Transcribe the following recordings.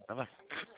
Tá, vai.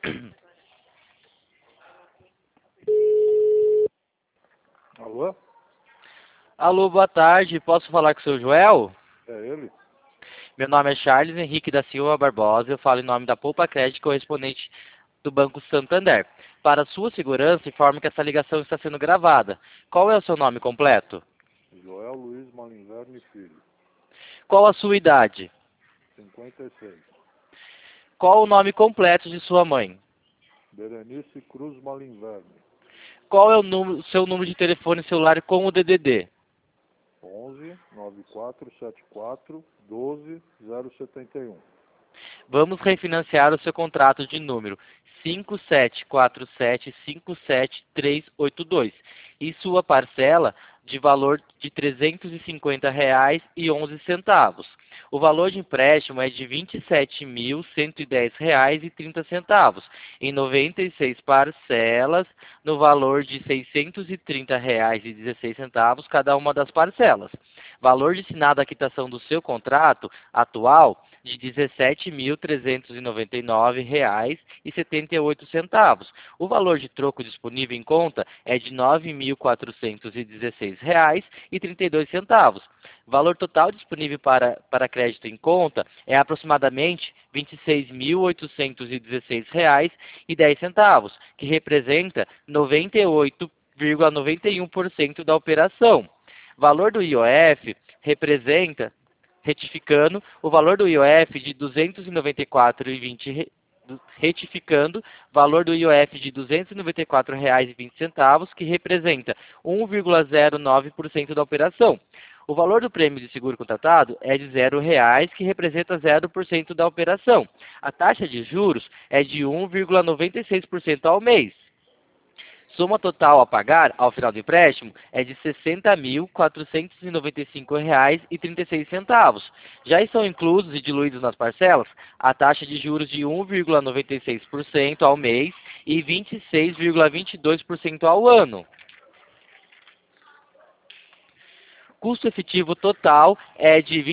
Alô? Alô, boa tarde. Posso falar com o seu Joel? É ele? Meu nome é Charles Henrique da Silva Barbosa. Eu falo em nome da Poupa Crédito, correspondente do Banco Santander. Para sua segurança, informe que essa ligação está sendo gravada. Qual é o seu nome completo? Joel Luiz Malinverno Filho, Qual a sua idade? 56. Qual o nome completo de sua mãe? Berenice Cruz Malinverno, Qual é seu número de telefone celular com o DDD? 11 9474 12 071. Vamos refinanciar o seu contrato de número 5747577382 e sua parcela de valor de R$ 350,11. O valor de empréstimo é de R$ 27.110,30 em 96 parcelas no valor de R$ 630,16 cada uma das parcelas. Valor destinado à quitação do seu contrato atual de R$ 17.399,78. O valor de troco disponível em conta é de R$ 9.416,32. O valor total disponível para crédito em conta é aproximadamente R$ 26.816,10, que representa 98,91% da operação. Valor do IOF representa, retificando, o valor do IOF de R$ 294,20, retificando, valor do IOF de R$ 294,20, que representa 1,09% da operação. O valor do prêmio de seguro contratado é de R$ 0,00, que representa 0% da operação. A taxa de juros é de 1,96% ao mês. Soma total a pagar ao final do empréstimo é de R$ 60.495,36. Já estão inclusos e diluídos nas parcelas a taxa de juros de 1,96% ao mês e 26,22% ao ano. Custo efetivo total é de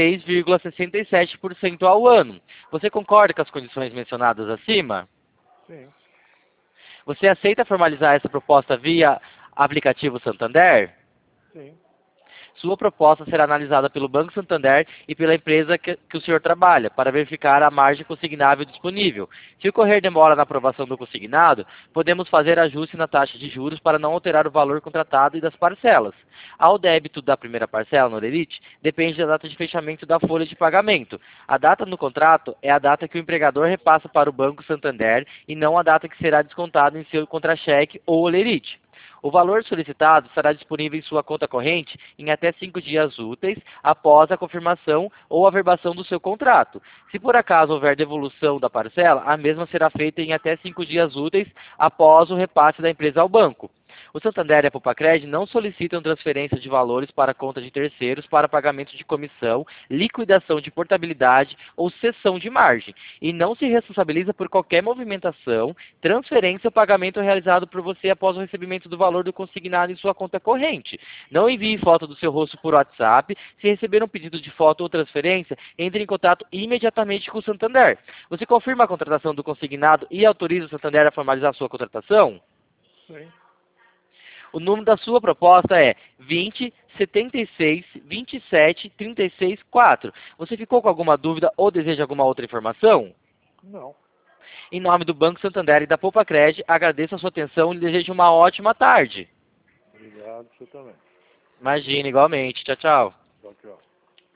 26,67% ao ano. Você concorda com as condições mencionadas acima? Sim. Você aceita formalizar essa proposta via aplicativo Santander? Sim. Sua proposta será analisada pelo Banco Santander e pela empresa que o senhor trabalha, para verificar a margem consignável disponível. Se ocorrer demora na aprovação do consignado, podemos fazer ajuste na taxa de juros para não alterar o valor contratado e das parcelas. Ao débito da primeira parcela no Olerite, depende da data de fechamento da folha de pagamento. A data no contrato é a data que o empregador repassa para o Banco Santander e não a data que será descontada em seu contra-cheque ou Olerite. O valor solicitado estará disponível em sua conta corrente em até 5 dias úteis após a confirmação ou averbação do seu contrato. Se por acaso houver devolução da parcela, a mesma será feita em até 5 dias úteis após o repasse da empresa ao banco. O Santander e a Poupa-Cred não solicitam transferência de valores para a conta de terceiros para pagamento de comissão, liquidação de portabilidade ou cessão de margem, e não se responsabiliza por qualquer movimentação, transferência ou pagamento realizado por você após o recebimento do valor do consignado em sua conta corrente. Não envie foto do seu rosto por WhatsApp. Se receber um pedido de foto ou transferência, entre em contato imediatamente com o Santander. Você confirma a contratação do consignado e autoriza o Santander a formalizar a sua contratação? Sim. O número da sua proposta é 20 76 27 36 4. Você ficou com alguma dúvida ou deseja alguma outra informação? Não. Em nome do Banco Santander e da Poupa-Cred, agradeço a sua atenção e desejo uma ótima tarde. Obrigado, você também. Imagina, igualmente. Tchau, tchau. Tchau, tchau.